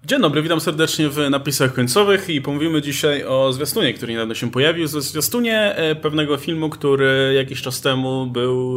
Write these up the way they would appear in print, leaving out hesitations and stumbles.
Dzień dobry, witam serdecznie w napisach końcowych i pomówimy dzisiaj o zwiastunie, który niedawno się pojawił. Zwiastunie pewnego filmu, który jakiś czas temu był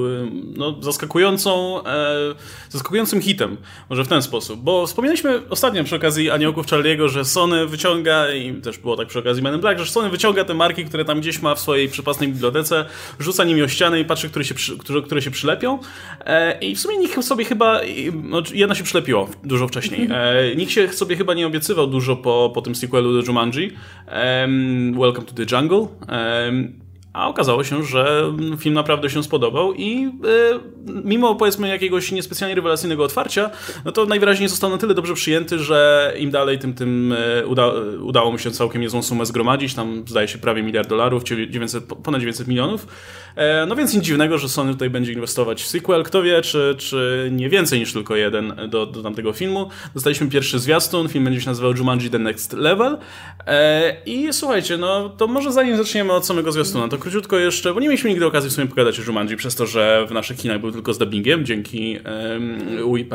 zaskakującym hitem. Może w ten sposób, bo wspomnieliśmy ostatnio przy okazji Aniołków Charlie'ego, że Sony wyciąga, i też było tak przy okazji Men in Black, że Sony wyciąga te marki, które tam gdzieś ma w swojej przepasnej bibliotece, rzuca nimi o ścianę i patrzy, które się przylepią. I w sumie nikt sobie chyba, jedno się przylepiło dużo wcześniej. Nikt się sobie chyba nie obiecywał dużo po tym sequelu do Jumanji, Welcome to the Jungle, a okazało się, że film naprawdę się spodobał i mimo powiedzmy jakiegoś niespecjalnie rewelacyjnego otwarcia, no to najwyraźniej został na tyle dobrze przyjęty, że im dalej tym udało mu się całkiem niezłą sumę zgromadzić, tam zdaje się prawie $1 miliard, ponad 900 milionów. No więc nic dziwnego, że Sony tutaj będzie inwestować w sequel. Kto wie, czy nie więcej niż tylko jeden do tamtego filmu. Dostaliśmy pierwszy zwiastun, film będzie się nazywał Jumanji The Next Level. I słuchajcie, no to może zanim zaczniemy od samego zwiastuna, to króciutko jeszcze, bo nie mieliśmy nigdy okazji w sumie pogadać o Jumanji, przez to, że w naszych kinach był tylko z dubbingiem, dzięki UIP.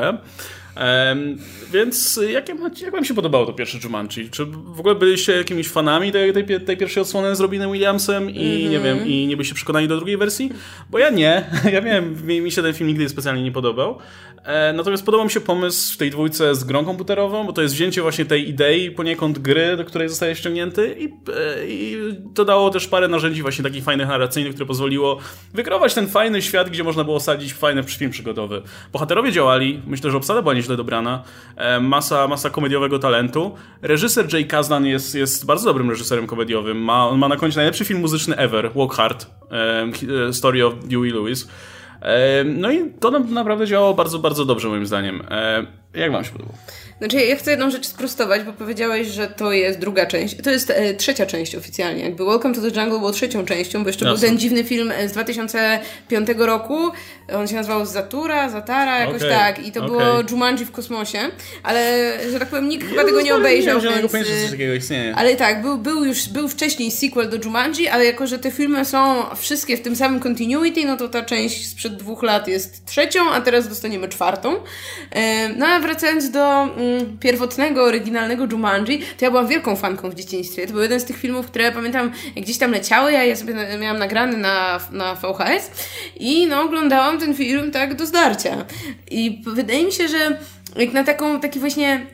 Więc jak wam się podobało to pierwsze Jumanji? Czy w ogóle byliście jakimiś fanami tej pierwszej odsłony z Robinem Williamsem i nie wiem, i nie byliście przekonani do drugiej wersji? Bo ja nie. Mi się ten film nigdy specjalnie nie podobał. Natomiast podobał mi się pomysł w tej dwójce z grą komputerową, bo to jest wzięcie właśnie tej idei poniekąd gry, do której zostaje ściągnięty i to dało też parę narzędzi właśnie takich fajnych narracyjnych, które pozwoliło wykreować ten fajny świat, gdzie można było sadzić fajny film przygodowy. Bohaterowie działali, myślę, że obsada była nieźle dobrana, masa komediowego talentu. Reżyser Jay Kasdan jest bardzo dobrym reżyserem komediowym, ma na koncie najlepszy film muzyczny ever, Walk Hard, Story of Huey Lewis. No i to naprawdę działało bardzo, bardzo dobrze moim zdaniem. Jak wam się podobało? Znaczy, ja chcę jedną rzecz sprostować, bo powiedziałeś, że to jest druga część. To jest trzecia część oficjalnie. Jakby Welcome to the Jungle było trzecią częścią, bo jeszcze był ten dziwny film z 2005 roku. On się nazywał Zatara, jakoś tak. I to było Jumanji w kosmosie. Ale, że tak powiem, nikt chyba tego nie obejrzał. Ale tak, był wcześniej sequel do Jumanji, ale jako, że te filmy są wszystkie w tym samym continuity, no to ta część sprzed 2 lat jest trzecią, a teraz dostaniemy czwartą. No a wracając do pierwotnego, oryginalnego Jumanji, to ja byłam wielką fanką w dzieciństwie. To był jeden z tych filmów, które pamiętam, jak gdzieś tam leciały, ja sobie miałam nagrany na VHS i no oglądałam ten film tak do zdarcia. I wydaje mi się, że jak na taki właśnie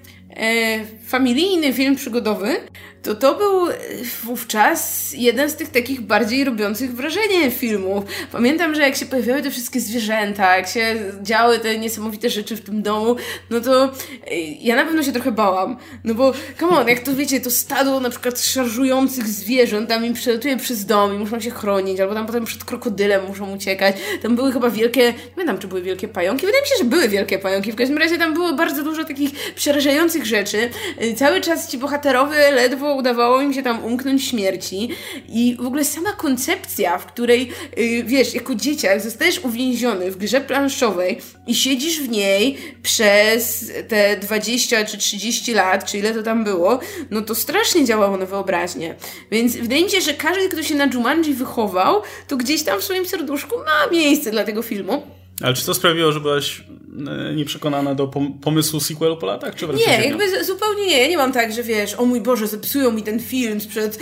familijny film przygodowy, to był wówczas jeden z tych takich bardziej robiących wrażenie filmów. Pamiętam, że jak się pojawiały te wszystkie zwierzęta, jak się działy te niesamowite rzeczy w tym domu, no to ja na pewno się trochę bałam. No bo, come on, jak to wiecie, to stado na przykład szarżujących zwierząt tam im przelatuje przez dom i muszą się chronić, albo tam potem przed krokodylem muszą uciekać. Tam były chyba wielkie, nie pamiętam, czy były wielkie pająki. Wydaje mi się, że były wielkie pająki. W każdym razie tam było bardzo dużo takich przerażających rzeczy. Cały czas ci bohaterowie ledwo udawało im się tam umknąć śmierci i w ogóle sama koncepcja, w której wiesz, jako dzieciak zostajesz uwięziony w grze planszowej i siedzisz w niej przez te 20 czy 30 lat, czy ile to tam było, no to strasznie działało na wyobraźnię. Więc wydaje mi się, że każdy, kto się na Jumanji wychował, to gdzieś tam w swoim serduszku ma miejsce dla tego filmu. Ale czy to sprawiło, że byłaś nieprzekonana do pomysłu sequelu po latach? Czy nie, jakby zupełnie nie. Ja nie mam tak, że wiesz, o mój Boże, zepsują mi ten film sprzed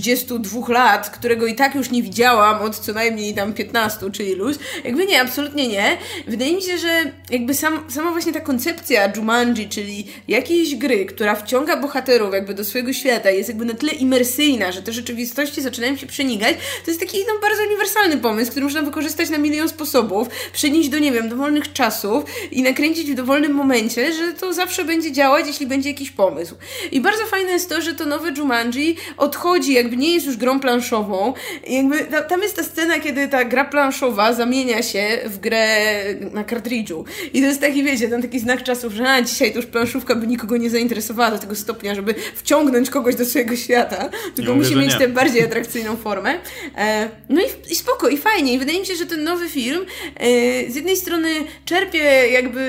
32 lat, którego i tak już nie widziałam od co najmniej tam 15 czy iluś. Jakby nie, absolutnie nie. Wydaje mi się, że jakby sama właśnie ta koncepcja Jumanji, czyli jakiejś gry, która wciąga bohaterów jakby do swojego świata, jest jakby na tyle imersyjna, że te rzeczywistości zaczynają się przenikać, to jest taki bardzo uniwersalny pomysł, który można wykorzystać na milion sposobów, przenieść do, nie wiem, dowolnych czasów i nakręcić w dowolnym momencie, że to zawsze będzie działać, jeśli będzie jakiś pomysł. I bardzo fajne jest to, że to nowe Jumanji odchodzi, jakby nie jest już grą planszową. I jakby tam jest ta scena, kiedy ta gra planszowa zamienia się w grę na kartridżu. I to jest taki, wiecie, tam taki znak czasów, że dzisiaj to już planszówka by nikogo nie zainteresowała do tego stopnia, żeby wciągnąć kogoś do swojego świata, tylko musi mieć tę bardziej atrakcyjną formę. No i spoko, i fajnie. I wydaje mi się, że ten nowy film z jednej strony czerpie jakby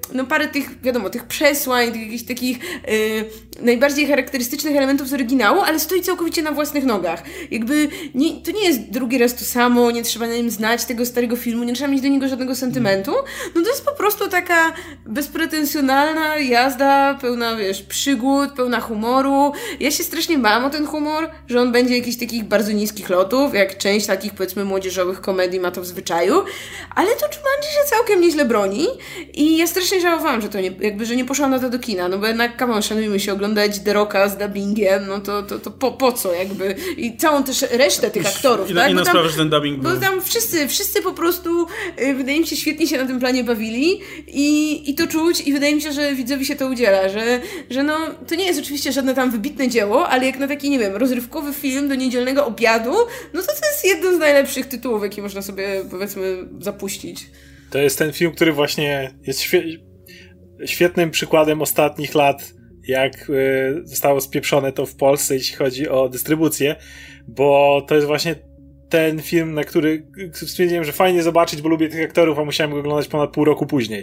no parę tych, wiadomo, tych przesłań, tych jakichś takich najbardziej charakterystycznych elementów z oryginału, ale stoi całkowicie na własnych nogach. Jakby to nie jest drugi raz to samo, nie trzeba na nim znać tego starego filmu, nie trzeba mieć do niego żadnego sentymentu. No to jest po prostu taka bezpretensjonalna jazda, pełna, wiesz, przygód, pełna humoru. Ja się strasznie bałam o ten humor, że on będzie jakichś takich bardzo niskich lotów, jak część takich, powiedzmy, młodzieżowych komedii ma to w zwyczaju, ale to Jumanji się całkiem nieźle broni i ja strasznie żałowałam, że to nie, jakby, że nie poszłam na to do kina, no bo jednak, szanujmy się, oglądać The Rocka z dubbingiem, no to po co, jakby, i całą też resztę tych aktorów, tak? Inna sprawa, że ten dubbing był. Bo tam wszyscy po prostu, wydaje mi się, świetnie się na tym planie bawili i to czuć i wydaje mi się, że widzowi się to udziela, że no, to nie jest oczywiście żadne tam wybitne dzieło, ale jak na taki, nie wiem, rozrywkowy film do niedzielnego obiadu, no to jest jeden z najlepszych tytułów, jaki można sobie, powiedzmy, zapuścić. To jest ten film, który właśnie jest świetnym przykładem ostatnich lat, jak zostało spieprzone to w Polsce, jeśli chodzi o dystrybucję, bo to jest właśnie ten film, na który stwierdziłem, że fajnie zobaczyć, bo lubię tych aktorów, a musiałem go oglądać ponad pół roku później.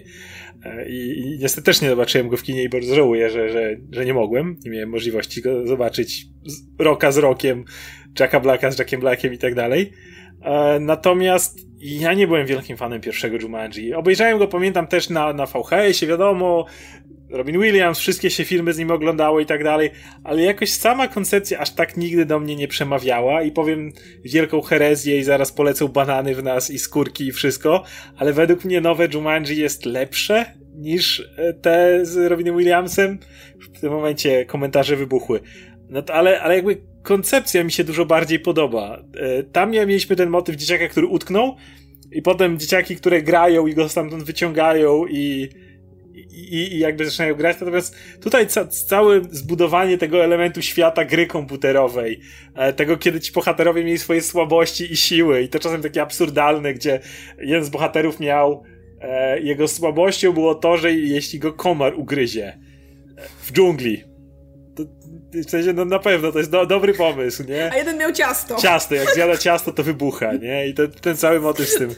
I niestety też nie zobaczyłem go w kinie i bardzo żałuję, że nie mogłem. Nie miałem możliwości go zobaczyć Rocka z Rockiem, Jacka Blacka z Jackiem Blackiem i tak dalej. Natomiast ja nie byłem wielkim fanem pierwszego Jumanji. Obejrzałem go, pamiętam, też na VHS-ie, wiadomo, Robin Williams, wszystkie się filmy z nim oglądało i tak dalej, ale jakoś sama koncepcja aż tak nigdy do mnie nie przemawiała i powiem wielką herezję i zaraz polecą banany w nas i skórki i wszystko, ale według mnie nowe Jumanji jest lepsze niż te z Robinem Williamsem. W tym momencie komentarze wybuchły. No to, ale jakby koncepcja mi się dużo bardziej podoba. Tam mieliśmy ten motyw dzieciaka, który utknął i potem dzieciaki, które grają i go stamtąd wyciągają i jakby zaczynają grać, natomiast tutaj całe zbudowanie tego elementu świata gry komputerowej, tego, kiedy ci bohaterowie mieli swoje słabości i siły i to czasem takie absurdalne, gdzie jeden z bohaterów miał jego słabością było to, że jeśli go komar ugryzie w dżungli, to w sensie, no na pewno to jest dobry pomysł, nie? A jeden miał ciasto. Ciasto, jak zjada ciasto, to wybucha, nie? I ten cały motyw z tym.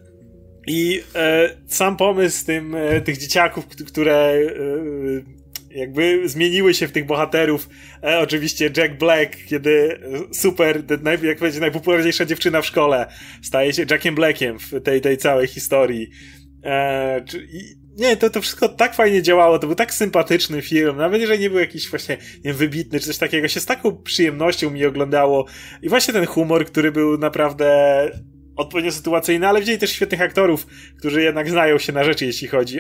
I sam pomysł z tym, tych dzieciaków, które jakby zmieniły się w tych bohaterów, oczywiście Jack Black, kiedy jak powiedzieć, najpopularniejsza dziewczyna w szkole staje się Jackiem Blackiem w tej całej historii. Nie, to wszystko tak fajnie działało, to był tak sympatyczny film, nawet jeżeli nie był jakiś właśnie, nie wiem, wybitny czy coś takiego, się z taką przyjemnością mi oglądało i właśnie ten humor, który był naprawdę odpowiednio sytuacyjny, ale wzięli też świetnych aktorów, którzy jednak znają się na rzeczy, jeśli chodzi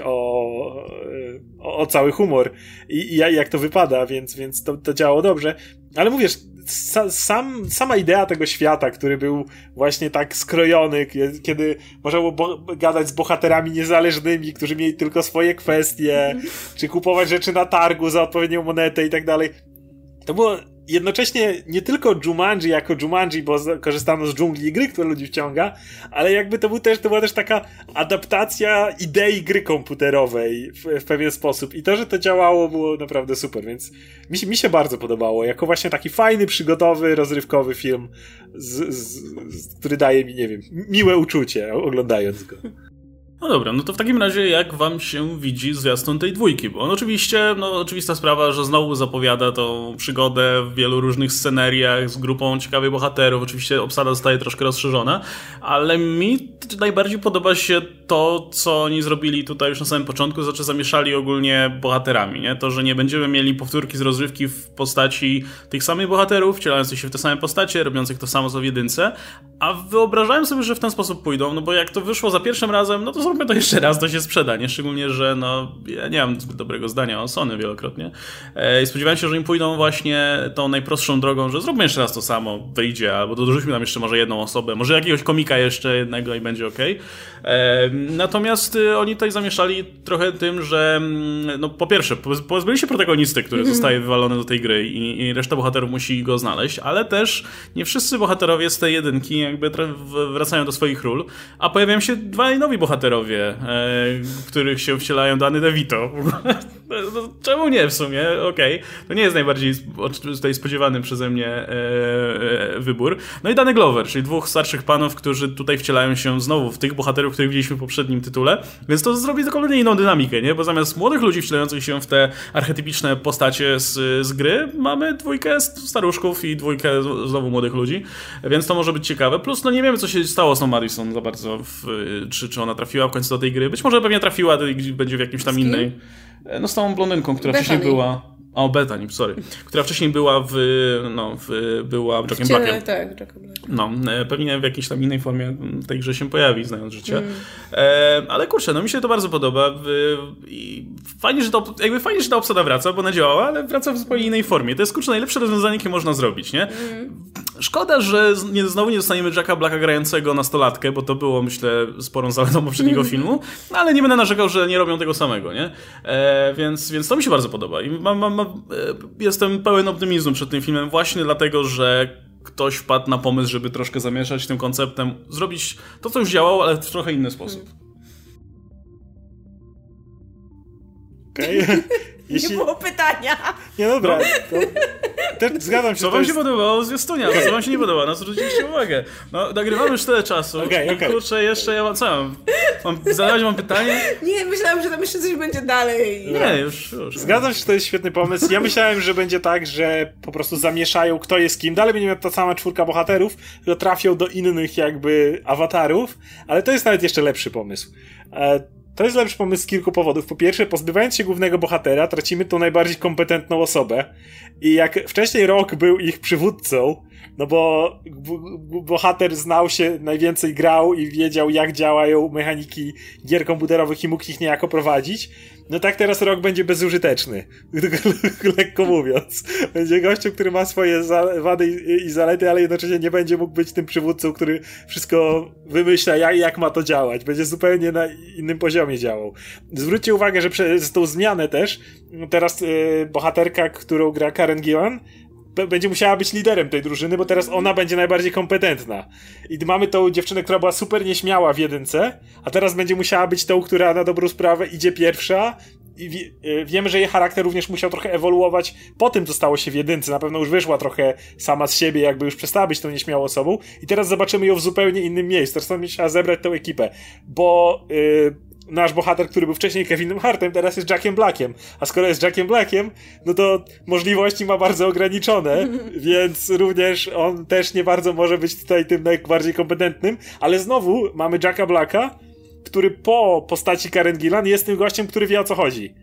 o cały humor i jak to wypada, więc to działało dobrze, ale mówisz, sama idea tego świata, który był właśnie tak skrojony, kiedy można było gadać z bohaterami niezależnymi, którzy mieli tylko swoje kwestie, czy kupować rzeczy na targu za odpowiednią monetę i tak dalej. To było jednocześnie nie tylko Jumanji jako Jumanji, bo korzystano z dżungli i gry, które ludzi wciąga, ale jakby to była też taka adaptacja idei gry komputerowej w pewien sposób. I to, że to działało, było naprawdę super, więc mi się bardzo podobało. Jako właśnie taki fajny, przygodowy, rozrywkowy film, który daje mi, nie wiem, miłe uczucie oglądając go. No dobra, no to w takim razie jak wam się widzi zwiastun tej dwójki? Bo on oczywiście, oczywista sprawa, że znowu zapowiada tą przygodę w wielu różnych scenariach z grupą ciekawych bohaterów. Oczywiście obsada zostaje troszkę rozszerzona, ale mi najbardziej podoba się to, co oni zrobili tutaj już na samym początku, znaczy zamieszali ogólnie bohaterami, nie? To, że nie będziemy mieli powtórki z rozrywki w postaci tych samych bohaterów, wcielających się w te same postacie, robiących to samo co w jedynce, a wyobrażałem sobie, że w ten sposób pójdą, no bo jak to wyszło za pierwszym razem, no to zróbmy to jeszcze raz, to się sprzeda, nie? Szczególnie, że ja nie mam zbyt dobrego zdania o Sony wielokrotnie. I spodziewałem się, że im pójdą właśnie tą najprostszą drogą, że zróbmy jeszcze raz to samo, wyjdzie, albo dorzućmy tam jeszcze może jedną osobę, może jakiegoś komika jeszcze jednego i będzie okej. Natomiast oni tutaj zamieszali trochę tym, że no po pierwsze, pozbyli się protagonisty, który zostaje wywalony do tej gry i reszta bohaterów musi go znaleźć, ale też nie wszyscy bohaterowie z tej jedynki jakby wracają do swoich ról, a pojawiają się dwaj nowi bohaterowie, których się wcielają Danny DeVito. No, czemu nie w sumie? Okej. To nie jest najbardziej tutaj spodziewany przeze mnie wybór. No i Danny Glover, czyli dwóch starszych panów, którzy tutaj wcielają się znowu w tych bohaterów, których widzieliśmy w poprzednim tytule, więc to zrobi zupełnie inną dynamikę, nie? Bo zamiast młodych ludzi wcielających się w te archetypiczne postacie z gry, mamy dwójkę staruszków i dwójkę znowu młodych ludzi, więc to może być ciekawe. Plus, no nie wiemy, co się stało z tą Madison za bardzo, czy ona trafiła w końcu do tej gry. Być może pewnie trafiła, będzie w jakimś tam innej... No z tą blondynką, która wcześniej była... O, Bethany, sorry. Która wcześniej była była Jackiem Blackiem. Tak, Jackiem Blackiem. No, pewnie w jakiejś tam innej formie w tej grze się pojawi, znając życie. Ale kurczę, no mi się to bardzo podoba. I fajnie, że ta obsada wraca, bo ona działała, ale wraca w zupełnie innej formie. To jest, kurczę, najlepsze rozwiązanie, jakie można zrobić, nie? Szkoda, że znowu nie dostaniemy Jacka Blacka grającego nastolatkę, bo to było, myślę, sporą zaletą poprzedniego filmu, ale nie będę narzekał, że nie robią tego samego, nie? Więc to mi się bardzo podoba. I jestem pełen optymizmu przed tym filmem właśnie dlatego, że ktoś wpadł na pomysł, żeby troszkę zamieszać tym konceptem, zrobić to, co już działało, ale w trochę inny sposób. Okej. Nie było pytania. Nie, dobra. Też zgadzam się. Co wam się podobało z zwiastunia? Co wam się nie podoba? No zwróciliście uwagę. No, nagrywamy już tyle czasu. Okej. Kurczę, jeszcze ja mam zadawać wam pytanie? Nie, myślałam, że tam jeszcze coś będzie dalej. Nie, już. Zgadzam się, że to jest świetny pomysł. Ja myślałem, że będzie tak, że po prostu zamieszają kto jest kim. Dalej będzie miała ta sama czwórka bohaterów, które trafią do innych jakby awatarów, ale to jest nawet jeszcze lepszy pomysł. To jest lepszy pomysł z kilku powodów. Po pierwsze, pozbywając się głównego bohatera, tracimy tą najbardziej kompetentną osobę. I jak wcześniej Rock był ich przywódcą, no bo bohater znał się, najwięcej grał i wiedział, jak działają mechaniki gier komputerowych i mógł ich niejako prowadzić, no tak teraz Rock będzie bezużyteczny. Lekko mówiąc. Będzie gościem, który ma swoje wady i zalety, ale jednocześnie nie będzie mógł być tym przywódcą, który wszystko wymyśla, jak ma to działać. Będzie zupełnie na innym poziomie działał. Zwróćcie uwagę, że przez tą zmianę też teraz bohaterka, którą gra Karen Gillan, będzie musiała być liderem tej drużyny, bo teraz ona będzie najbardziej kompetentna. I mamy tą dziewczynę, która była super nieśmiała w jedynce, a teraz będzie musiała być tą, która na dobrą sprawę idzie pierwsza. I wiemy, że jej charakter również musiał trochę ewoluować po tym, co stało się w jedynce. Na pewno już wyszła trochę sama z siebie, jakby już przestała być tą nieśmiałą osobą. I teraz zobaczymy ją w zupełnie innym miejscu. Teraz będzie musiała zebrać tę ekipę. Bo nasz bohater, który był wcześniej Kevinem Hartem, teraz jest Jackiem Blackiem. A skoro jest Jackiem Blackiem, no to możliwości ma bardzo ograniczone, więc również on też nie bardzo może być tutaj tym najbardziej kompetentnym. Ale znowu mamy Jacka Blacka, który po postaci Karen Gillan jest tym gościem, który wie, o co chodzi.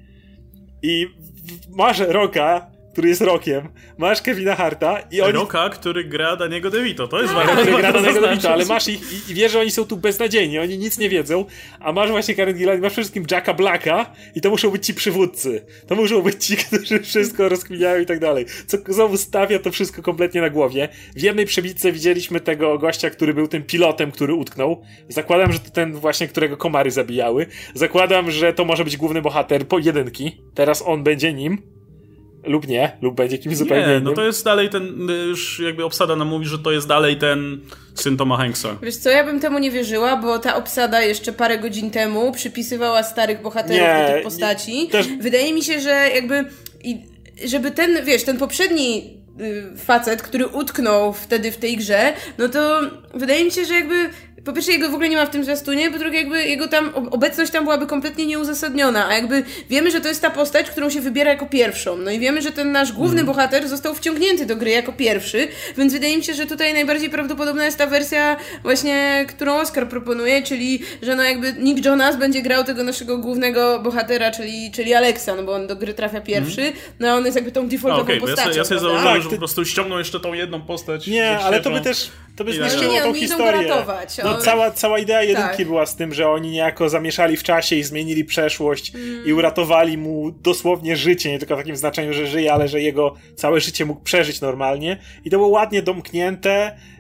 I masz Rocka, który jest Rockiem, masz Kevina Harta i oni... Rocka, który gra Daniego DeVito, to jest ważne. Który gra Daniego DeVito, ale masz ich i wiesz, że oni są tu beznadziejni, oni nic nie wiedzą, a masz właśnie Karen Gillan i masz przede wszystkim Jacka Blacka i to muszą być ci przywódcy. To muszą być ci, którzy wszystko rozkminiają i tak dalej. Co znowu stawia to wszystko kompletnie na głowie. W jednej przebitce widzieliśmy tego gościa, który był tym pilotem, który utknął. Zakładam, że to ten właśnie, którego komary zabijały. Zakładam, że to może być główny bohater pojedynki. Teraz on będzie nim. Lub nie, lub będzie kimś zupełnie innym. No to jest dalej ten, już jakby obsada nam mówi, że to jest dalej ten syn Toma Hanksa. Wiesz co, ja bym temu nie wierzyła, bo ta obsada jeszcze parę godzin temu przypisywała starych bohaterów do tych postaci. Wydaje mi się, że jakby żeby ten, wiesz, ten poprzedni facet, który utknął wtedy w tej grze, no to wydaje mi się, że jakby po pierwsze jego w ogóle nie ma w tym zwiastunie, po drugie jakby jego tam obecność tam byłaby kompletnie nieuzasadniona, a jakby wiemy, że to jest ta postać, którą się wybiera jako pierwszą, no i wiemy, że ten nasz główny bohater został wciągnięty do gry jako pierwszy, więc wydaje mi się, że tutaj najbardziej prawdopodobna jest ta wersja właśnie, którą Oscar proponuje, czyli, że no jakby Nick Jonas będzie grał tego naszego głównego bohatera, czyli Alexa, no bo on do gry trafia pierwszy, no a on jest jakby tą defaultową postacią. Ja sobie założyłem, że po prostu ściągną jeszcze tą jedną postać. Nie, ale to by zniszczyło tą historię. No, cała idea jedynki była z tym, że oni niejako zamieszali w czasie i zmienili przeszłość i uratowali mu dosłownie życie, nie tylko w takim znaczeniu, że żyje, ale że jego całe życie mógł przeżyć normalnie. I to było ładnie domknięte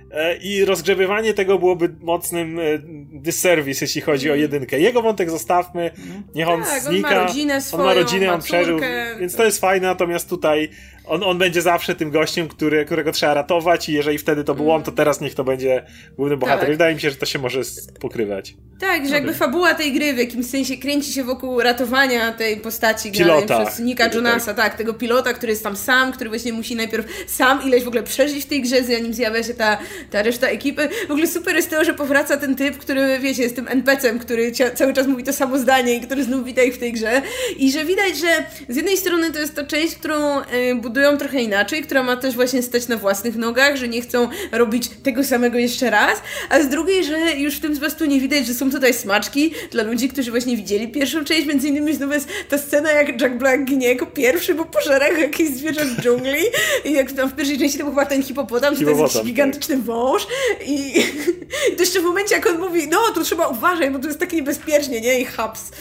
i rozgrzebywanie tego byłoby mocnym disservice, jeśli chodzi o jedynkę. Jego wątek zostawmy, niech on znika. On ma rodzinę swoją, on ma rodzinę, on przeżył, córkę. więc to jest fajne, natomiast tutaj on będzie zawsze tym gościem, którego trzeba ratować i jeżeli wtedy to był on, to teraz niech to będzie główny bohater. Tak. Wydaje mi się, że to się może pokrywać. Tak, że jakby fabuła tej gry w jakimś sensie kręci się wokół ratowania tej postaci granej przez Nicka Jonasa, tak, tego pilota, który jest tam sam, który właśnie musi najpierw sam ileś w ogóle przeżyć w tej grze, zanim zjawia się ta reszta ekipy. W ogóle super jest to, że powraca ten typ, który, wiecie, jest tym NPC-em, który cały czas mówi to samo zdanie i który znów wita ich w tej grze. I że widać, że z jednej strony to jest to część, którą budują trochę inaczej, która ma też właśnie stać na własnych nogach, że nie chcą robić tego samego jeszcze raz, a z drugiej, że już w tym zwiastunie widać, że są tutaj smaczki dla ludzi, którzy właśnie widzieli pierwszą część, między innymi znowu jest ta scena, jak Jack Black ginie jako pierwszy, bo pożera jakieś zwierzę w dżungli i jak tam w pierwszej części to był chyba ten hipopotam, to jest jakiś gigantyczny wąż i to jeszcze w momencie, jak on mówi, no to trzeba uważać, bo to jest tak niebezpiecznie, nie? I haps.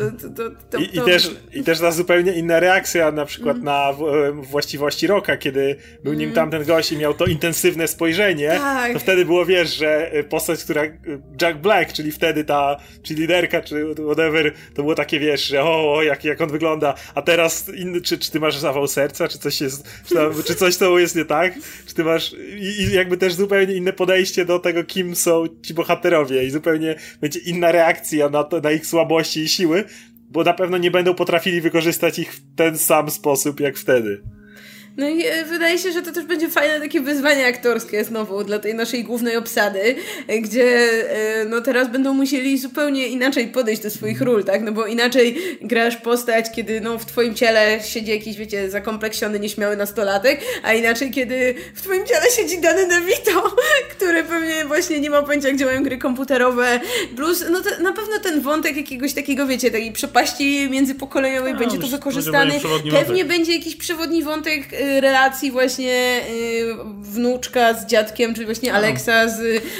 I też ta zupełnie inna reakcja na przykład na właściwości Rocka, kiedy był nim tamten gość i miał to intensywne spojrzenie, to wtedy było, wiesz, że postać, która Jack Black, czyli wtedy czy liderka, czy whatever, to było takie, wiesz, że jak on wygląda, a teraz czy ty masz zawał serca, czy coś jest, czy coś to jest nie tak, czy ty masz i jakby też zupełnie inne podejście do tego, kim są ci bohaterowie i zupełnie będzie inna reakcja na ich słabości i siły, bo na pewno nie będą potrafili wykorzystać ich w ten sam sposób jak wtedy. No i wydaje się, że to też będzie fajne takie wyzwanie aktorskie znowu dla tej naszej głównej obsady, gdzie no teraz będą musieli zupełnie inaczej podejść do swoich ról, tak? No bo inaczej grasz postać, kiedy no w twoim ciele siedzi jakiś, wiecie, zakompleksiony, nieśmiały nastolatek, a inaczej, kiedy w twoim ciele siedzi Danny DeVito, który pewnie właśnie nie ma pojęcia, jak działają gry komputerowe. Plus, no to na pewno ten wątek jakiegoś takiego, wiecie, takiej przepaści międzypokoleniowej będzie tu wykorzystany. Pewnie będzie jakiś przewodni wątek relacji właśnie wnuczka z dziadkiem, czyli właśnie Alexa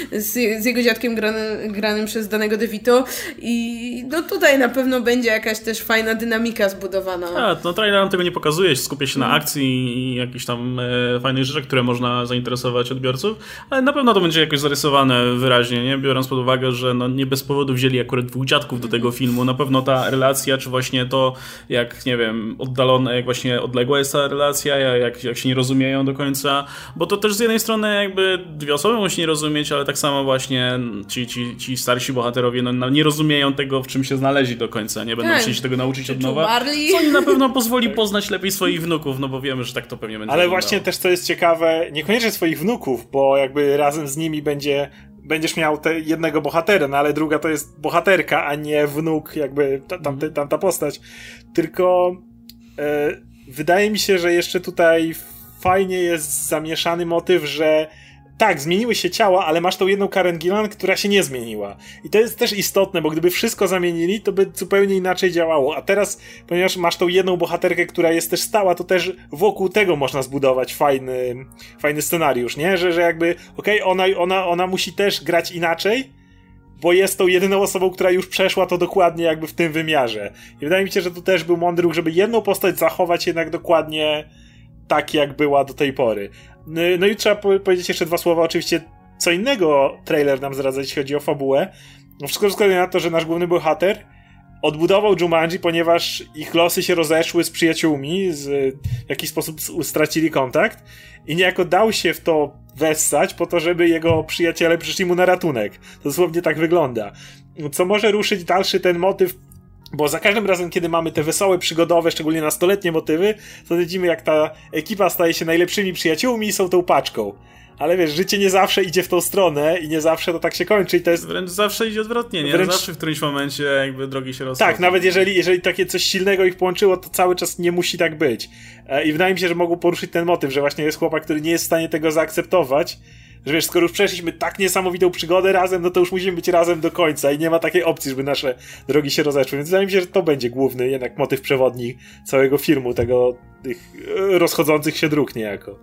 z jego dziadkiem granym przez danego DeVito i no tutaj na pewno będzie jakaś też fajna dynamika zbudowana. No trailer nam tego nie pokazuje, skupia się na akcji i jakichś tam fajnych rzeczach, które można zainteresować odbiorców, ale na pewno to będzie jakoś zarysowane wyraźnie, nie? Biorąc pod uwagę, że no nie bez powodu wzięli akurat dwóch dziadków do tego filmu, na pewno ta relacja, czy właśnie to, jak nie wiem, oddalone, jak właśnie odległa jest ta relacja, jak się nie rozumieją do końca, bo to też z jednej strony jakby dwie osoby muszą się nie rozumieć, ale tak samo właśnie ci starsi bohaterowie no, nie rozumieją tego, w czym się znaleźli do końca, nie będą musieli się tego nauczyć od nowa, co im na pewno pozwoli poznać lepiej swoich wnuków, no bo wiemy, że tak to pewnie będzie. Ale właśnie też co jest ciekawe, niekoniecznie swoich wnuków, bo jakby razem z nimi będziesz miał jednego bohatera, no ale druga to jest bohaterka, a nie wnuk, jakby tamta postać. Tylko wydaje mi się, że jeszcze tutaj fajnie jest zamieszany motyw, że tak, zmieniły się ciała, ale masz tą jedną Karen Gillan, która się nie zmieniła. I to jest też istotne, bo gdyby wszystko zamienili, to by zupełnie inaczej działało. A teraz, ponieważ masz tą jedną bohaterkę, która jest też stała, to też wokół tego można zbudować fajny scenariusz, nie? Że jakby, ona musi też grać inaczej, bo jest tą jedyną osobą, która już przeszła to dokładnie jakby w tym wymiarze. I wydaje mi się, że to też był mądry ruch, żeby jedną postać zachować jednak dokładnie tak, jak była do tej pory. No i trzeba powiedzieć jeszcze dwa słowa, oczywiście co innego trailer nam zdradza, jeśli chodzi o fabułę. No wszystko wskazuje na to, że nasz główny bohater odbudował Jumanji, ponieważ ich losy się rozeszły z przyjaciółmi, w jakiś sposób stracili kontakt i niejako dał się w to wessać po to, żeby jego przyjaciele przyszli mu na ratunek. To dosłownie tak wygląda. Co może ruszyć dalszy ten motyw, bo za każdym razem, kiedy mamy te wesołe, przygodowe, szczególnie nastoletnie motywy, to widzimy, jak ta ekipa staje się najlepszymi przyjaciółmi i są tą paczką. Ale wiesz, życie nie zawsze idzie w tą stronę i nie zawsze to tak się kończy i to jest... Wręcz zawsze idzie odwrotnie, nie? Zawsze w którymś momencie jakby drogi się rozchodzą. Tak, nawet jeżeli takie coś silnego ich połączyło, to cały czas nie musi tak być. I wydaje mi się, że mogą poruszyć ten motyw, że właśnie jest chłopak, który nie jest w stanie tego zaakceptować, że wiesz, skoro już przeszliśmy tak niesamowitą przygodę razem, no to już musimy być razem do końca i nie ma takiej opcji, żeby nasze drogi się rozeszły. Więc wydaje mi się, że to będzie główny jednak motyw przewodni całego filmu, tych rozchodzących się dróg niejako.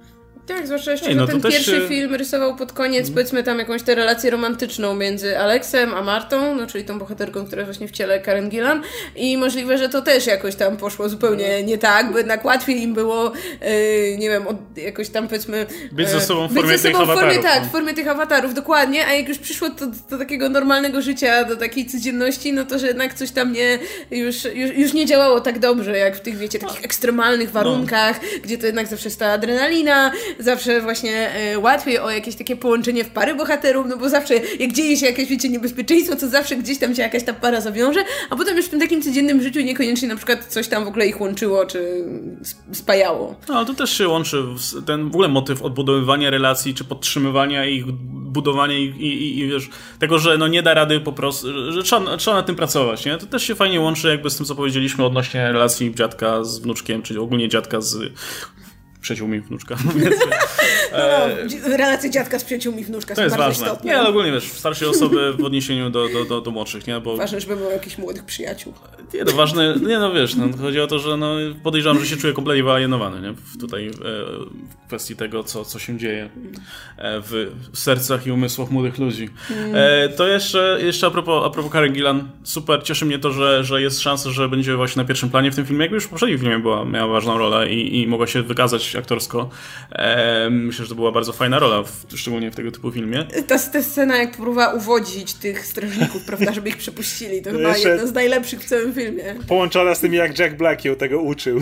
Tak, zwłaszcza jeszcze, że ten pierwszy film rysował pod koniec, powiedzmy tam jakąś tę relację romantyczną między Alexem a Martą, no czyli tą bohaterką, która jest właśnie w ciele Karen Gillan i możliwe, że to też jakoś tam poszło zupełnie nie tak, bo jednak łatwiej im było, nie wiem, jakoś tam powiedzmy... Być ze sobą w formie tych awatarów. Tak, w formie tych awatarów, dokładnie, a jak już przyszło do takiego normalnego życia, do takiej codzienności, no to, że jednak coś tam już nie działało tak dobrze, jak w tych, wiecie, takich ekstremalnych warunkach, gdzie to jednak zawsze jest ta adrenalina, zawsze właśnie łatwiej o jakieś takie połączenie w pary bohaterów, no bo zawsze jak dzieje się jakieś, wiecie, niebezpieczeństwo, to zawsze gdzieś tam się jakaś ta para zawiąże, a potem już w tym takim codziennym życiu niekoniecznie na przykład coś tam w ogóle ich łączyło, czy spajało. No, ale to też się łączy ten w ogóle motyw odbudowywania relacji, czy podtrzymywania ich, budowania ich i wiesz, tego, że no nie da rady po prostu, że trzeba nad tym pracować, nie? To też się fajnie łączy jakby z tym, co powiedzieliśmy odnośnie relacji dziadka z wnuczkiem, czyli ogólnie dziadka z przyjaciółmi wnuczka. Relacje dziadka z przyjaciółmi wnuczka są bardzo istotne. Nie, ale ogólnie wiesz, starsze osoby w odniesieniu do młodszych, nie? Bo... Ważne, żeby było jakichś młodych przyjaciół. Nie, no ważne, nie no wiesz, no, chodzi o to, że no, podejrzewam, że się czuję kompletnie wyalienowany, nie? Tutaj w kwestii tego, co się dzieje w sercach i umysłach młodych ludzi. To jeszcze a propos Karen Gillan, super, cieszy mnie to, że jest szansa, że będzie właśnie na pierwszym planie w tym filmie, jakby już w poprzednim filmie miała ważną rolę i mogła się wykazać aktorsko. Myślę, że to była bardzo fajna rola, szczególnie w tego typu filmie. Ta scena, jak próbowała uwodzić tych strażników, prawda, żeby ich przepuścili, to chyba jedna z najlepszych w całym filmie. Połączona z tym, jak Jack Black ją tego uczył.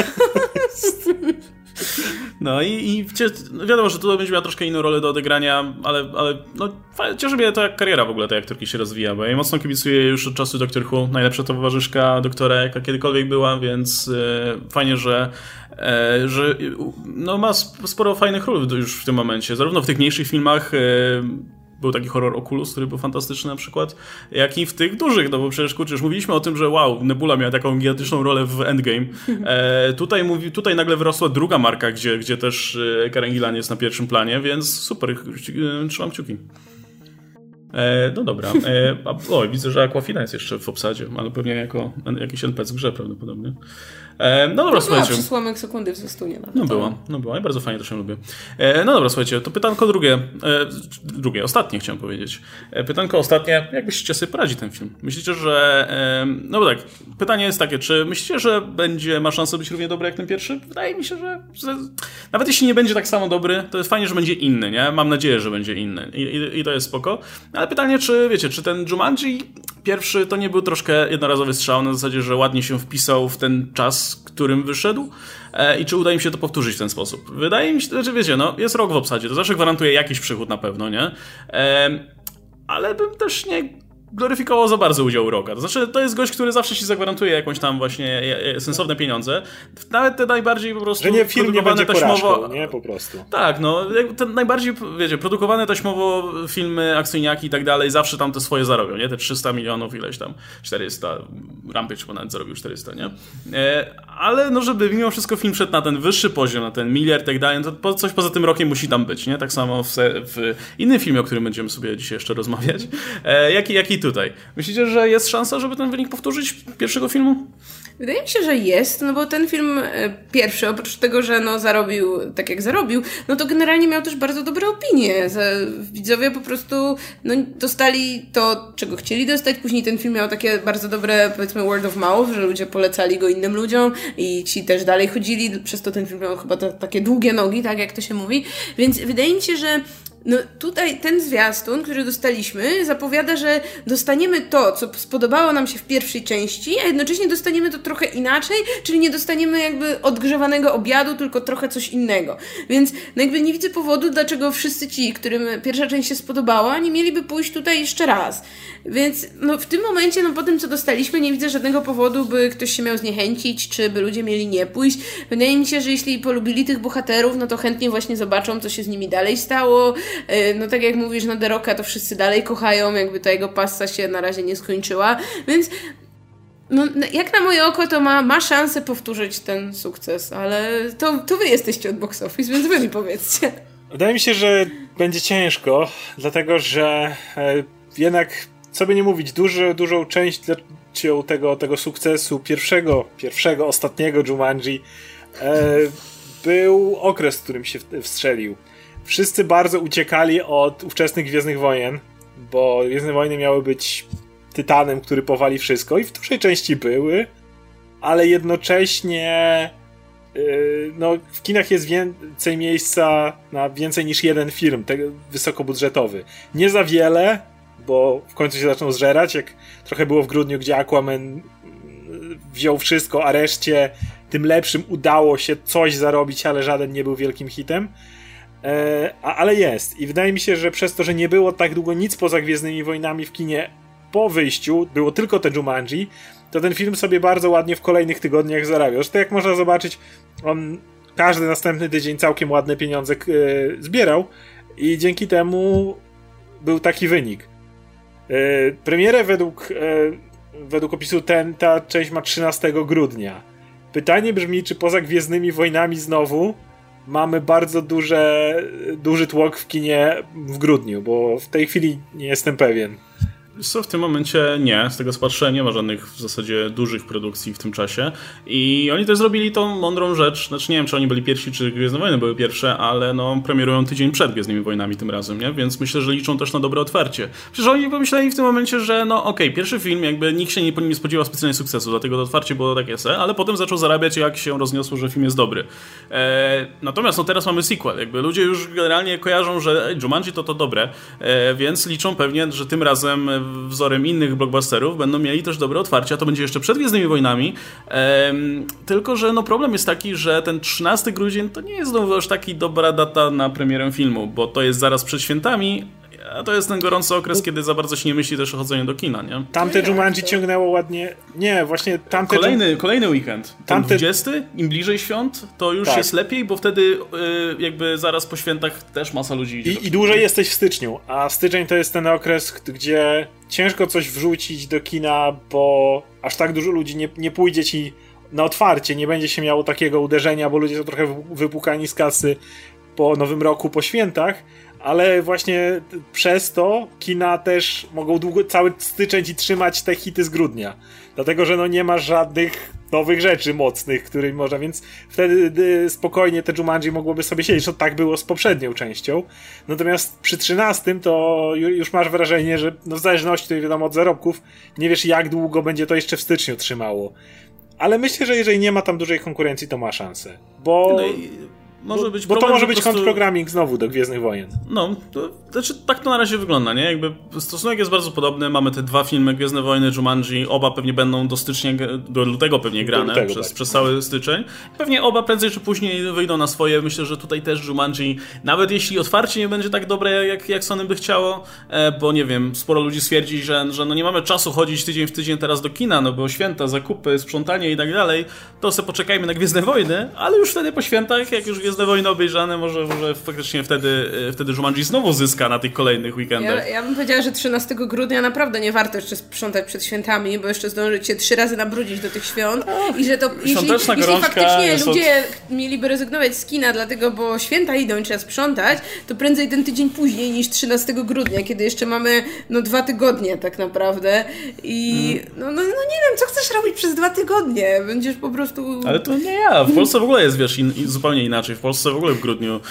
No i wiadomo, że tutaj będzie miała troszkę inną rolę do odegrania, ale no, cieszy mnie to, jak kariera w ogóle tej aktorki się rozwija, bo ja mocno kibicuję już od czasu Doctor Who, najlepsza towarzyszka doktora, jaka kiedykolwiek była, więc fajnie, że no, ma sporo fajnych ról już w tym momencie, zarówno w tych mniejszych filmach, był taki horror Oculus, który był fantastyczny na przykład, jak i w tych dużych, no bo przecież kurczę, już mówiliśmy o tym, że wow, Nebula miała taką gigantyczną rolę w Endgame. Tutaj nagle wyrosła druga marka, gdzie też Karen Gillan jest na pierwszym planie, więc super, trzymam kciuki. No dobra. Widzę, że Aquafina jest jeszcze w obsadzie, ale pewnie jako jakiś NPC w grze prawdopodobnie. No dobra, słuchajcie. Była przysłamek sekundy w zwiastunie. No była i bardzo fajnie, też ją lubię. No dobra, słuchajcie, to pytanko ostatnie chciałem powiedzieć. Pytanko ostatnie, jak myślicie sobie poradzi ten film? Myślicie, że... No bo tak, pytanie jest takie, czy myślicie, że ma szansę być równie dobry jak ten pierwszy? Wydaje mi się, że nawet jeśli nie będzie tak samo dobry, to jest fajnie, że będzie inny, nie? Mam nadzieję, że będzie inny i to jest spoko. Ale pytanie, czy ten Jumanji pierwszy to nie był troszkę jednorazowy strzał na zasadzie, że ładnie się wpisał w ten czas, którym wyszedł i czy uda im się to powtórzyć w ten sposób. Wydaje mi się, że wiecie, no jest rok w obsadzie, to zawsze gwarantuje jakiś przychód na pewno, nie? Ale bym też nie gloryfikował za bardzo udział Rocka. To znaczy, to jest gość, który zawsze ci zagwarantuje jakąś tam właśnie sensowne pieniądze. Nawet te najbardziej po prostu... Że nie film nie będzie porażką, nie? Po prostu. Tak, no. Te najbardziej, wiecie, produkowane taśmowo filmy, akcyjniaki i tak dalej, zawsze tam te swoje zarobią, nie? Te 300 milionów, ileś tam, 400, Rampage ponad zarobił 400, nie? Ale no, żeby mimo wszystko film szedł na ten wyższy poziom, na ten miliard i tak dalej, no to coś poza tym rokiem musi tam być, nie? Tak samo w innym filmie, o którym będziemy sobie dzisiaj jeszcze rozmawiać, jak i tutaj. Myślicie, że jest szansa, żeby ten wynik powtórzyć pierwszego filmu? Wydaje mi się, że jest, no bo ten film pierwszy, oprócz tego, że no zarobił tak jak zarobił, no to generalnie miał też bardzo dobre opinie. Widzowie po prostu no, dostali to, czego chcieli dostać. Później ten film miał takie bardzo dobre, powiedzmy, word of mouth, że ludzie polecali go innym ludziom i ci też dalej chodzili. Przez to ten film miał chyba takie długie nogi, tak jak to się mówi. Więc wydaje mi się, że no tutaj ten zwiastun, który dostaliśmy, zapowiada, że dostaniemy to, co spodobało nam się w pierwszej części, a jednocześnie dostaniemy to trochę inaczej, czyli nie dostaniemy jakby odgrzewanego obiadu, tylko trochę coś innego. Więc no jakby nie widzę powodu, dlaczego wszyscy ci, którym pierwsza część się spodobała, nie mieliby pójść tutaj jeszcze raz. Więc no w tym momencie, no po tym, co dostaliśmy, nie widzę żadnego powodu, by ktoś się miał zniechęcić, czy by ludzie mieli nie pójść. Wydaje mi się, że jeśli polubili tych bohaterów, no to chętnie właśnie zobaczą, co się z nimi dalej stało. No tak jak mówisz, no The Rocka to wszyscy dalej kochają, jakby ta jego passa się na razie nie skończyła, więc no, jak na moje oko to ma szansę powtórzyć ten sukces, ale to wy jesteście od box office, więc wy mi powiedzcie. Wydaje mi się, że będzie ciężko, dlatego że jednak, co by nie mówić, dużą częścią tego sukcesu pierwszego, ostatniego Jumanji był okres, w którym się wstrzelił. Wszyscy bardzo uciekali od ówczesnych Gwiezdnych Wojen, bo Gwiezdne Wojny miały być tytanem, który powali wszystko i w dużej części były, ale jednocześnie w kinach jest więcej miejsca na więcej niż jeden film wysokobudżetowy. Nie za wiele, bo w końcu się zaczną zżerać, jak trochę było w grudniu, gdzie Aquaman wziął wszystko, a reszcie tym lepszym udało się coś zarobić, ale żaden nie był wielkim hitem. Ale jest. I wydaje mi się, że przez to, że nie było tak długo nic poza Gwiezdnymi Wojnami w kinie po wyjściu, było tylko te Jumanji, to ten film sobie bardzo ładnie w kolejnych tygodniach zarabiał. Zresztą jak można zobaczyć, on każdy następny tydzień całkiem ładne pieniądze zbierał i dzięki temu był taki wynik. Premierę według opisu ta część ma 13 grudnia. Pytanie brzmi, czy poza Gwiezdnymi Wojnami znowu mamy bardzo duży tłok w kinie w grudniu, bo w tej chwili nie jestem pewien. W tym momencie nie, z tego co patrzę, nie ma żadnych w zasadzie dużych produkcji w tym czasie i oni też zrobili tą mądrą rzecz, znaczy nie wiem, czy oni byli pierwsi, czy Gwiezdne Wojny były pierwsze, ale premierują tydzień przed Gwiezdnymi Wojnami tym razem, nie? Więc myślę, że liczą też na dobre otwarcie. Przecież oni pomyśleli w tym momencie, że pierwszy film, jakby nikt się nie spodziewał specjalnie sukcesu, dlatego to otwarcie było takie ale potem zaczął zarabiać, jak się rozniosło, że film jest dobry. Natomiast teraz mamy sequel, jakby ludzie już generalnie kojarzą, że Jumanji to dobre, więc liczą pewnie, że tym razem wzorem innych blockbusterów będą mieli też dobre otwarcia. To będzie jeszcze przed Gwiezdnymi Wojnami. Tylko, że problem jest taki, że ten 13 grudzień to nie jest znowu aż taki dobra data na premierę filmu, bo to jest zaraz przed świętami, a to jest ten gorący okres, kiedy za bardzo się nie myśli też o chodzeniu do kina, nie? Tamte Jumanji ciągnęło ładnie. Nie, właśnie tamte... Kolejny weekend. Ten 20, im bliżej świąt, to już jest lepiej, bo wtedy jakby zaraz po świętach też masa ludzi idzie. I dłużej jesteś w styczniu, a styczeń to jest ten okres, gdzie ciężko coś wrzucić do kina, bo aż tak dużo ludzi nie pójdzie ci na otwarcie, nie będzie się miało takiego uderzenia, bo ludzie są trochę wypłukani z kasy po Nowym Roku, po świętach, ale właśnie przez to kina też mogą cały styczeń ci trzymać te hity z grudnia. Dlatego, że nie ma żadnych nowych rzeczy mocnych, którymi można, więc wtedy spokojnie te Jumanji mogłoby sobie siedzieć. To tak było z poprzednią częścią. Natomiast przy 13 to już masz wrażenie, że w zależności tutaj wiadomo od zarobków, nie wiesz jak długo będzie to jeszcze w styczniu trzymało. Ale myślę, że jeżeli nie ma tam dużej konkurencji, to ma szansę. Bo to może być kontrprogramming znowu do Gwiezdnych Wojen. Tak to na razie wygląda, nie? Jakby stosunek jest bardzo podobny. Mamy te dwa filmy, Gwiezdne Wojny, Jumanji. Oba pewnie będą do lutego pewnie grane przez cały styczeń. Pewnie oba prędzej czy później wyjdą na swoje. Myślę, że tutaj też Jumanji, nawet jeśli otwarcie nie będzie tak dobre, jak Sony by chciało, bo nie wiem, sporo ludzi stwierdzi, że nie mamy czasu chodzić tydzień w tydzień teraz do kina, bo święta, zakupy, sprzątanie i tak dalej, to sobie poczekajmy na Gwiezdne Wojny, ale już wtedy po świętach, jak już Gwiezdne Wojny obejrzane, może faktycznie wtedy Jumanji znowu zyska na tych kolejnych weekendach. Ja bym powiedziała, że 13 grudnia naprawdę nie warto jeszcze sprzątać przed świętami, bo jeszcze zdążycie 3 razy nabrudzić do tych świąt i że to jeśli faktycznie ludzie mieliby rezygnować z kina dlatego, bo święta idą i trzeba sprzątać, to prędzej ten tydzień później niż 13 grudnia, kiedy jeszcze mamy 2 tygodnie tak naprawdę i nie wiem, co chcesz robić przez 2 tygodnie? Będziesz po prostu... Ale to nie ja. W Polsce w ogóle jest, zupełnie inaczej. W Polsce w ogóle w grudniu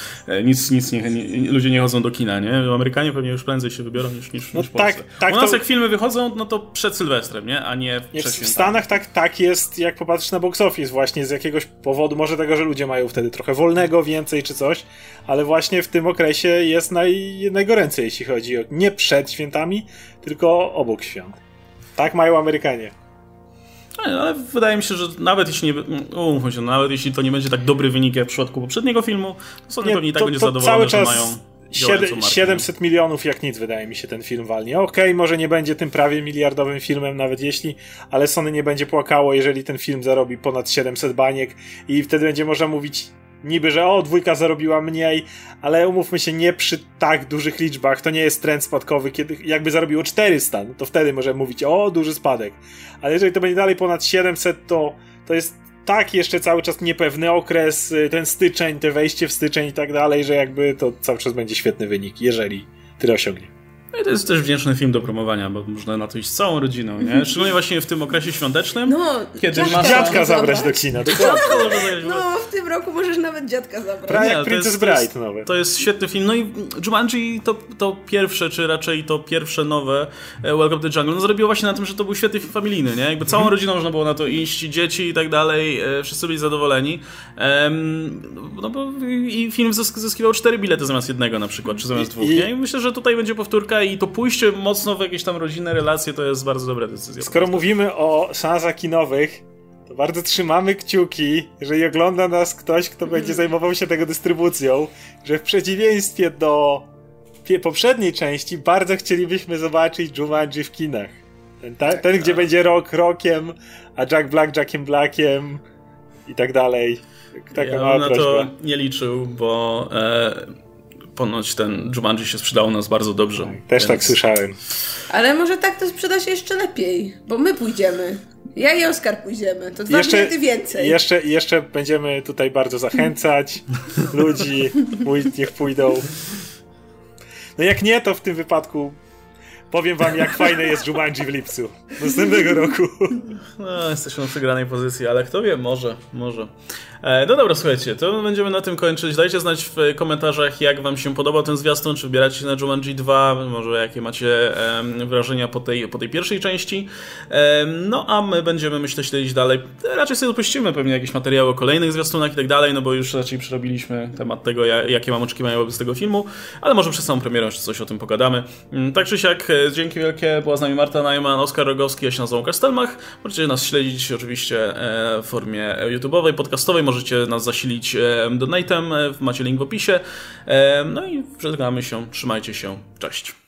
ludzie nie chodzą do kina, nie? Amerykanie pewnie już prędzej się wybiorą niż w Polsce. U nas jak filmy wychodzą, to przed Sylwestrem, nie? A nie przed świętami. W Stanach tak jest, jak popatrzysz na box office właśnie z jakiegoś powodu, może tego, że ludzie mają wtedy trochę wolnego więcej czy coś, ale właśnie w tym okresie jest najgoręcej, jeśli chodzi o nie przed świętami, tylko obok świąt. Tak mają Amerykanie. Ale wydaje mi się, że nawet jeśli to nie będzie tak dobry wynik jak w przypadku poprzedniego filmu, to są pewnie i tak będzie zadowolone, że mają 700 milionów jak nic, wydaje mi się, ten film walnie. Okej, może nie będzie tym prawie miliardowym filmem, nawet jeśli, ale Sony nie będzie płakało, jeżeli ten film zarobi ponad 700 baniek i wtedy będzie można mówić niby, że dwójka zarobiła mniej, ale umówmy się, nie przy tak dużych liczbach, to nie jest trend spadkowy, kiedy jakby zarobiło 400, to wtedy możemy mówić duży spadek, ale jeżeli to będzie dalej ponad 700, to jest tak jeszcze cały czas niepewny okres, ten styczeń, te wejście w styczeń i tak dalej, że jakby to cały czas będzie świetny wynik, jeżeli tyle osiągnie. No i to jest też wdzięczny film do promowania, bo można na to iść z całą rodziną, nie? Szczególnie właśnie w tym okresie świątecznym, kiedy dziadka zabrać do kina. No, w tym roku możesz nawet dziadka zabrać. Prawie jak Princess Bride nowe. To jest świetny film. No i Jumanji to pierwsze, czy raczej to pierwsze nowe Welcome to the Jungle, no zrobiło właśnie na tym, że to był świetny film familijny, nie? Jakby całą rodziną można było na to iść, dzieci i tak dalej, wszyscy byli zadowoleni. No bo i film zyskiwał 4 bilety zamiast jednego na przykład, czy zamiast 2, nie? I myślę, że tutaj będzie powtórka i to pójście mocno w jakieś tam rodzinne relacje to jest bardzo dobra decyzja. Skoro mówimy o szansach kinowych, to bardzo trzymamy kciuki, jeżeli ogląda nas ktoś, kto będzie zajmował się tego dystrybucją, że w przeciwieństwie do poprzedniej części bardzo chcielibyśmy zobaczyć Jumanji w kinach. Ten gdzie będzie Rock Rockiem, a Jack Black Jackiem Blackiem i tak dalej. Taka ja mała na prośba. to nie liczył, bo ponoć ten Jumanji się sprzedał u nas bardzo dobrze. Też tak słyszałem. Ale może tak to sprzeda się jeszcze lepiej, bo my pójdziemy. Ja i Oskar pójdziemy. To 2 bilety więcej. Jeszcze będziemy tutaj bardzo zachęcać ludzi. Niech pójdą. No jak nie, to w tym wypadku powiem wam, jak fajne jest Jumanji w lipcu następnego roku. No, jesteśmy w przegranej pozycji, ale kto wie, może. No dobra, słuchajcie, to będziemy na tym kończyć. Dajcie znać w komentarzach, jak wam się podobał ten zwiastun, czy wybieracie się na Jumanji 2, może jakie macie wrażenia po tej pierwszej części. No a my będziemy, myślę, śledzić dalej. Raczej sobie odpuścimy pewnie jakieś materiały o kolejnych zwiastunach i tak dalej, no bo już raczej przerobiliśmy temat tego, jakie mam oczekiwania wobec tego filmu, ale może przed samą premierą jeszcze coś o tym pogadamy. Tak czy siak, dzięki wielkie, była z nami Marta Najman, Oskar Rogowski, ja się nazywam Łukasz Stelmach. Możecie nas śledzić oczywiście w formie YouTube'owej, podcastowej, możecie nas zasilić donatem, macie link w opisie. No i żegnamy się, trzymajcie się, cześć.